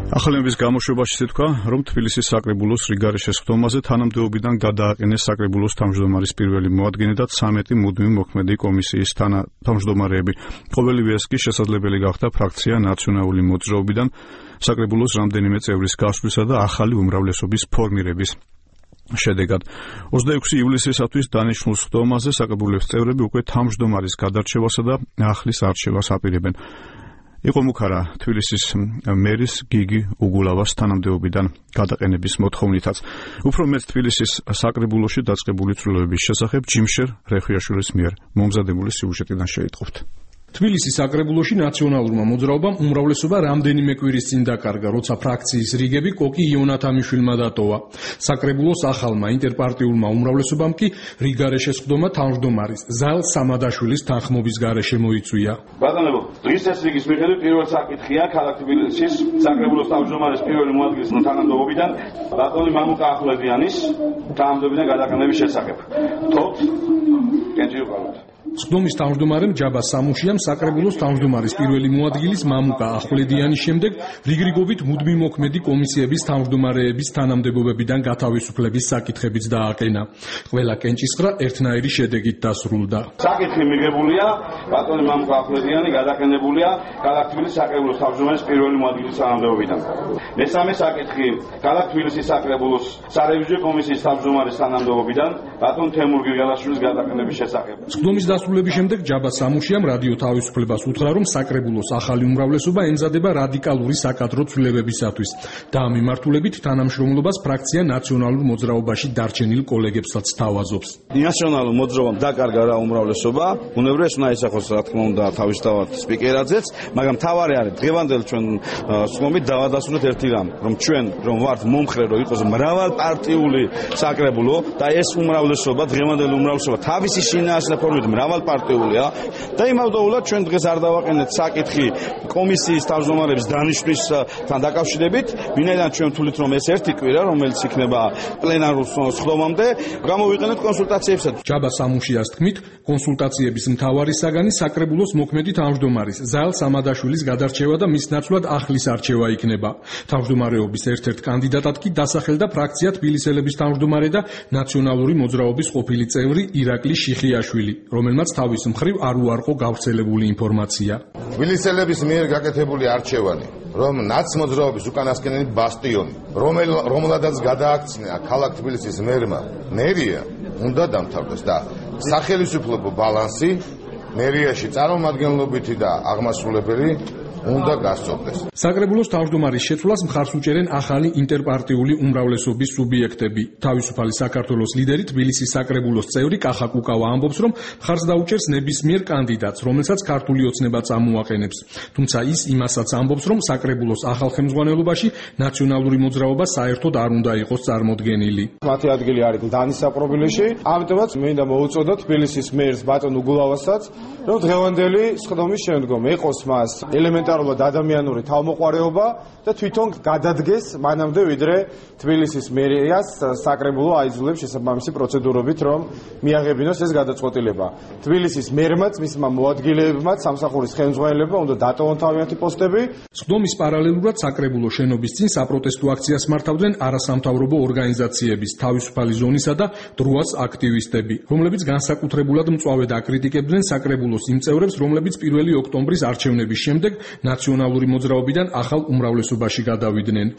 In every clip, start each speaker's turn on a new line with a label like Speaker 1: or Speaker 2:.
Speaker 1: ახალების გამოშვებაში თქვა, რომ თბილისის საკრებულოს რიგარი შესხდომაზე თანამდებობიდან გადააყენეს საკრებულოს თავმჯდომარის პირველი მოადგილე და 13 მუდმივი მოქმედი კომისიის თავმჯდომარეები. ყოველივე ეს კი შესაძლებელი გახდა ფრაქცია ნაციონალური მოძრაობიდან საკრებულოს რამდენიმე წევრის გასვლისა და ახალი უმრავლესობის ფორმირების შედეგად. 26 ივლისისათვის დანიშნულ სხდომაზე საკრებულოს წევრები უკვე თავმჯდომარის გადარჩევასა და ახლის არჩევას აპირებენ. იყო მუქარა თბილისის მერის გიგი უგულავას თანამდებობიდან გადაყენების მოთხოვნითაც. უფრო მეტ თბილისის საკრებულოში დაწყებული ცვლილებების შესახებ ჯიმშერ რეხვიაშვილის მიერ მომზადებული სიუჟეტიდან შეიტყობთ.
Speaker 2: თბილისის საკრებულოში ნაციონალურმა მოძრაობამ უმრავლესობა რამდენიმე კვირის წინ დაკარგა, როცა ფრაქციის რიგები კოკი იონათამიშვილმა დატოვა. საკრებულოს ახალმა ინტერპარტიულმა უმრავლესობამ კი რიგარე შესხდომა თავმჯდომარის ზალ სამადაშვილის თანხმობის გარეშე მოიწვია.
Speaker 3: ბატონებო, დღის ეს რიგის მიხედვით პირველ საკითხია ქალაქ თბილისის საკრებულოს თავმჯდომარის პირველი მოადგილის თანამდებობიდან ბატონი მამუკა ახვლედიანის თანამდებობიდან გადაყენების შესახებ. თოთ კენჭიუყავთ. სხდომის თავმჯდომარემ ჯაბა სამუშიამ საკრებულოს თავმჯდომარის პირველი მოადგილის მამუკა ახვლედიანის შემდეგ რიგრიგობით მუდმივ მოქმედი კომისიების თავმჯდომარეების თანამდებობებიდან გათავისუფლების საკითხებიც დააყენა. ყველა კენჭისყრა ერთნაირი შედეგით დასრულდა. საკითხი მიღებულია, ბატონი მამუკა ახვლედიანი გადაყენებულია ქალაქ თბილისის საკრებულოს თავმჯდომარის პირველი მოადგილის თანამდებობიდან. მესამე საკითხი ქალაქ თბილისის საკრებულოს სარევიზიო კომისიის თავმჯდომარის თანამდებობიდან ბატონ თემურ გიგალაშვილის გადაყენების შესახებ. სხდომის დასრულების შემდეგ ჯაბა სამუშიამ რადიო თავისუფლებას უთხრა, რომ საკრებულოს ახალი უმრავლესობა ემზადება რადიკალური საკადრო ცვლილებებისათვის და ამ მიმართულებით თანამშრომლობას ფრაქცია ნაციონალურ მოძრაობაში დარჩენილ კოლეგებსაც თავაზობს.
Speaker 4: ნაციონალურ მოძრაობამ დაკარგა რა უმრავლესობა, უნებრივია ეს უნდა ისახოს, რა თქმა უნდა, თავისთავად სპიკერაძეც, მაგრამ თავარი არის დღევანდელ ჩვენ სხდომით დავადასტუროთ ერთი რამ, რომ ჩვენ რომ ვართ მომხრე, რომ იყოს მრავალპარტიული საკრებულო და ეს უმრავლესობა, დღევანდელი უმრავლესობა თავისი შინაარსი და ფორმით მრავალპარტიულია და იმავდროულად ჩვენ დღეს არ დავაყენეთ საკითხი კომისიის თავმჯდომარების დანიშვნისთან დაკავშირებით, ვინაიდან ჩვენ ვთვლით, რომ ეს ერთი კვირა, რომელიც იქნება პლენარულ სხდომამდე, გამოვიყენეთ კონსულტაციებსაც.
Speaker 2: ჯაბა სამუშიას თქმით, კონსულტაციების მთავარი საგანი საკრებულოს მოქმედი თავმჯდომარის ზალ სამადაშვილის გადარჩევა და მის ნაცვლად ახლის არჩევა იქნება. თავმჯდომარეობის ერთ-ერთ კანდიდატად კი დასახელდა ფრაქცია თბილისელების თავმჯდომარე და ნაციონალური მოძრაობის ყოფილი წევრი ირაკლი შიხიაშვილი, რომელმაც თავის მხრივ არ უარყო გავრცელებული ინფორმაცია.
Speaker 5: თბილისელების მიერ გაკეთებული არჩევანი, რომ ნაცმოძრაობის უკანასკნელი ბასტიონი, რომელადაც გადააქცია ქალაქ თბილისის მერმა, მერია უნდა დამთავრდეს და სახელმწიფო ბალანსი მერიაში წარმომადგენლობითი და აღმასრულებელი უნდა გასწორდეს.
Speaker 2: საკრებულოს თავმჯდომარის შეცვლას მხარს უჭერენ ახალი ინტერპარტიული უმრავლესობის სუბიექტები. თავისუფალი საქართველოს ლიდერი თბილისის საკრებულოს წევრი კახა კუკავა ამბობს, რომ მხარს დაუჭერს ნებისმიერ კანდიდატს, რომელსაც ქართული ოცნება წამოაყენებს. თუმცა ის იმასაც ამბობს, რომ საკრებულოს ახალ ხელმძღვანელობაში ნაციონალური მოძრაობა საერთოდ არ უნდა იყოს წარმოდგენილი.
Speaker 6: მათი ადგილი არის დანის საპრობილეში, ამიტომაც მინდა მოუწოდოთ თბილისის მერს ბატონ უგულავასაც, რომ დღევანდელი სხდომის შემდგომ ეყოს მას ელემენტარულად ადამიანური თავმოყვარეობა და თვითონ გადადგეს მანამდე ვიდრე თბილისის მერიას საკრებულო აიძულებს შესაბამისი პროცედურობით, რომ მიაღებინოს ეს გადაწყვეტილება. თბილისის მერმაც, მისმა მოადგილეებმაც, სამსახურის ხელმძღვანელებმა უნდა დატოვონ თავიანთი პოსტები.
Speaker 2: სხდომის პარალელურად საკრებულო შენობის წინ საპროტესტო აქციას მართავდნენ არასამთავრობო ორგანიზაციების, თავისუფალი ზონისა და დროას აქტივისტები, რომლებიც განსაკუთრებულად მწვავედ აკრიტიკებდნენ საკრებულოს იმ წევრებს, რომლებიც 1 ოქტომბრის არჩევნების შემდეგ ნაციონალური მოძრაობიდან ახალ უმრავლესობაში გადავიდნენ.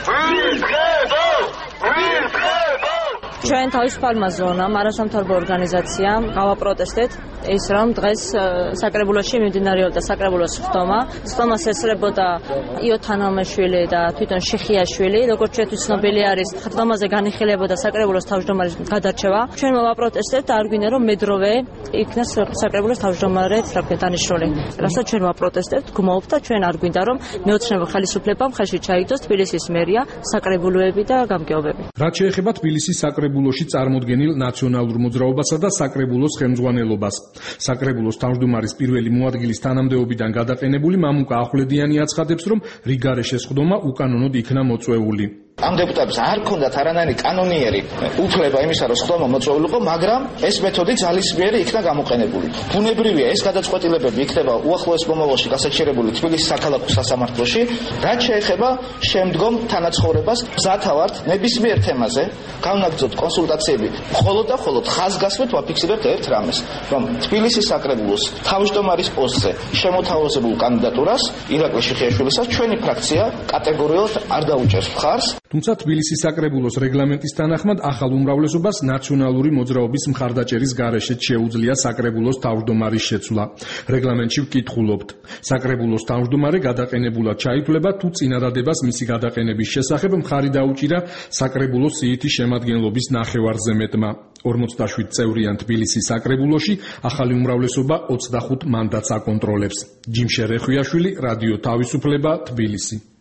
Speaker 7: ჩვენ თავისუფალმა ზონამ, არასამთავრობო ორგანიზაციამ გავაპროტესტეთ ის, რომ დღეს საკრებულოში მიმდინარეობდა საკრებულოს სხდომა. სხდომას ესწრებოდა იოთანამაშვილი და თვითონ შიხიაშვილი. როგორც ჩვენთვის ცნობილი არის, სხდომაზე განიხილებოდა საკრებულოს თავმჯდომარის გადარჩევა. ჩვენ მოვაპროტესტეთ და არ გვინდა, რომ მედროვე იქნას საკრებულოს თავმჯდომარედ დანიშნული. რასაც ჩვენ ვაპროტესტებთ, გმოვთ და ჩვენ არ გვინდა, რომ მეოცნებო ხელისუფლებამ ხელში ჩაიგდოს თბილისის მერია, საკრებულოები და გამგეობები.
Speaker 2: რაც შეეხება თბილისის საკრებულოში წარმოდგენილ ნაციონალურ მოძრაობასა და საკრებულოს ხელმძღვანელობას. საკრებულოს თავმჯდომარის პირველი მოადგილის თანამდებობიდან გადაყენებული მამუკა ახვლედიანი აცხადებს, რომ რიგარე შესხდომა უკანონოდ იქნა მოწვეული.
Speaker 8: ამ დეპუტატებს არ ჰქონდათ არანაირი კანონიერი უფლება იმისა, რომ სხდომა მოწვეულიყო, მაგრამ ეს მეთოდი ძალისმიერი იქნა გამოყენებული. ბუნებრივია, ეს გადაწყვეტილებები იქნება უახლოეს მომავალში გასაჩერებული თბილისის საქალაქო სასამართლოში, რაც შეეხება შემდგომ თანაცხოვრებას. მზათა ვართ ნებისმიერ თემაზე გავნაგრძოთ კონსულტაციები, მხოლოდ და მხოლოდ ხაზგასმით ვაფიქსირებთ ერთ რამეს, რომ თბილისის საკრებულოს თავმჯდომარის პოსტზე შემოთავაზებულ კანდიდატურას ირაკლი შიხიაშვილისას ჩვენი ფრაქცია კატეგორიულად არ დაუჭერს მხარს.
Speaker 2: თუმცა თბილისის საკრებულოს რეგლამენტის თანახმად ახალ უმრავლესობას ნაციონალური მოძრაობის მხარდაჭერის გარეშეც შეუძლია საკრებულოს თავმჯდომარის შეცვლა. რეგლამენტში ვკითხულობთ. საკრებულოს თავმჯდომარე გადაყენებულად ჩაითვლება, თუ წინადადებას მისი გადაყენების შესახებ მხარი დაუჭირა საკრებულოს სიითი შემადგენლობის ნახევარზე მეტმა. 47 წევრიან თბილისის საკრებულოში ახალი უმრავლესობა 25 მანდატს აკონტროლებს. ჯიმშე რეხვიაშვილი, რადიო თავისუფლება, თბილისი.